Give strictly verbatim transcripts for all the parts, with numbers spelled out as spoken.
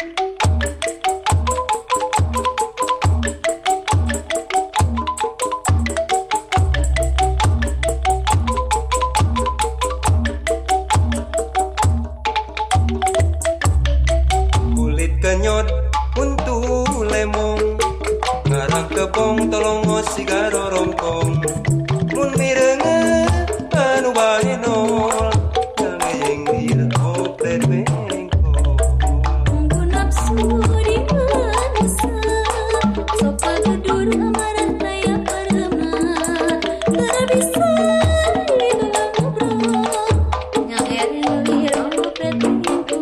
Kulit kenyot untuk lemong, ngarang kebong tolong sigaro rongkong. Mun mirenge anu bae nol, yang ngir oplet bengko. Tunggu nafsu di manusia, sopa dudur amarah daya parema. Terbisa di dalam ngobrol, yang erin lir oplet bengko.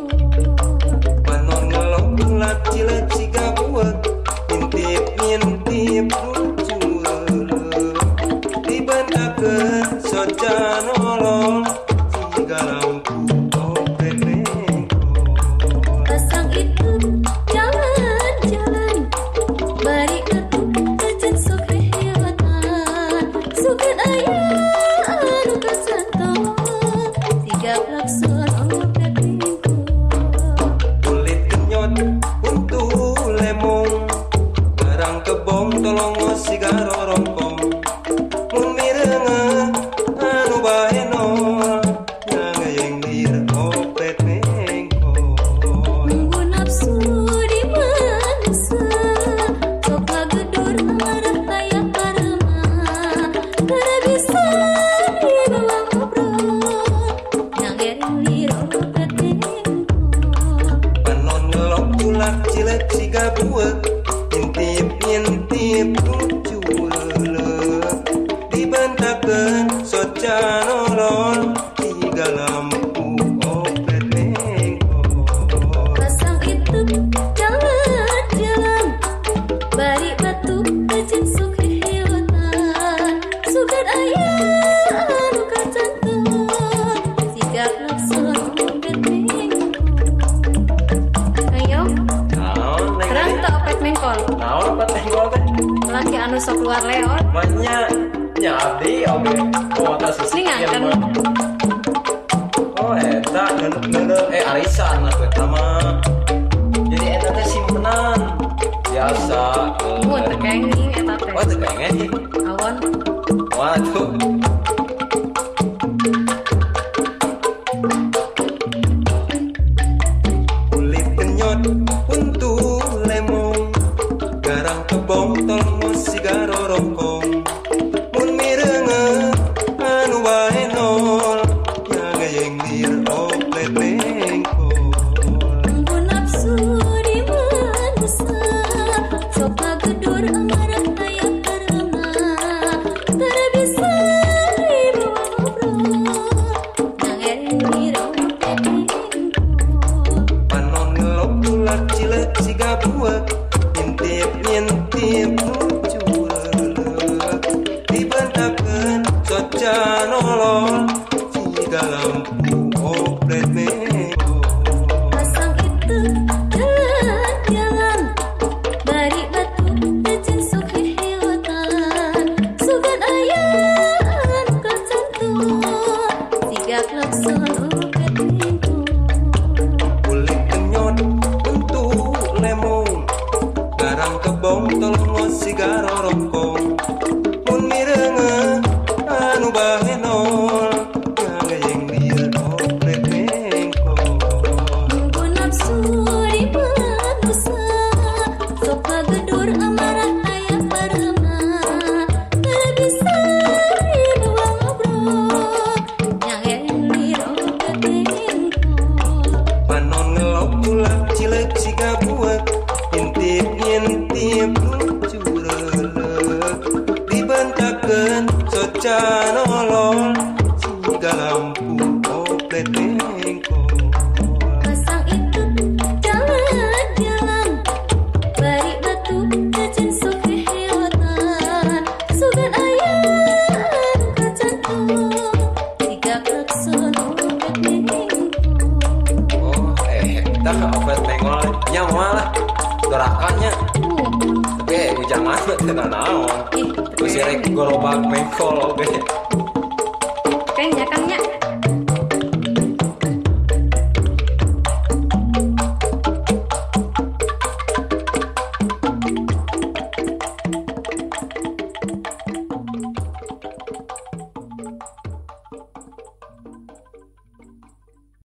Panon ngelok bulat cilet siga buat, intip intip lucu lele. Dibentakeun soca nolong, siga lampu oplet bengko. Pasang itu jalan-jalan, bari atuh kejen sok rehewatan. Sugan aya anu kasantong, sigap lakson oplet bengko. Kulit kenyot untuk lemong, ngarang kebong tolong sigaro rongkong. Mun mirenge anu bae nol, yang lir oplet bengko. Tunggu nafsu di manusia, sok ngagedur amarah daya parema. Terbisa di bawah ngobrol, yang erin lir oplet bengko. Panon ngelok bulat cilet siga buat, intip intip lucu lele. Dibentakeun soca nolong, siga lampu oplet bengko. Pasang itu jalan-jalan, bari batu kejen sok rehewatan. Sugan aya anu kacantong, sigap lakson oplet bengko. Ayo, Naon neng terang teu oplet mengkol. naon oplet bengko teh? Laki anu sok keluar leot. Banyak nya abdi oge kuota Ningankeun. Oh eta ngeuneuh eh arisan atuh eta mah. Jadi eta teh simpenan biasa. eh, Mun teu kenging eta teh. Oh teu kengeng. Awon Waduh. Kulit kenyot untuk lemong, garang kebong tolong sigaro rongkong. Mun mirenge anu bae nol, yang lir oplet bengko. tunggu nafsu di manusia, sok ngagedur amarah daya parema. Terbisa di bawah ngobrol, yang erin lir oplet bengko. Panon ngelok bulat cilet siga buat, intip intip lucu lele. Dibentakeun soca nolong, siga lampu oplet bengko. Pasang itu jalan-jalan, bari batu kejen sok rehewatan. Sugan aya anu kacantong, sigap lakson oplet bengko. Kulit kenyot untuk lemong, garang kebong tolong sigaro rongkong. Mun mirenge anu bae nol, yang lir oplet bengko. Tunggu nafsu di manusia, sok ngagedur amarah daya parema. Terbisa di bawah ngobrol, yang erin lir oplet bengko. Panon ngelok bulat cilet siga buat, intip intip lucu lele. Dibentakeun soca nolong, siga lampu oplet bengko. Pasang itu jalan-jalan, bari batu kejen sok rehewatan. Sugan aya anu kacantong, sigap lakson oplet bengko. Oh eh tah oplet bengko nya moal lah dorakannya. Uh, Tapi eh, jangan teu naon. ih, Geus rek gorobak bengkol oge.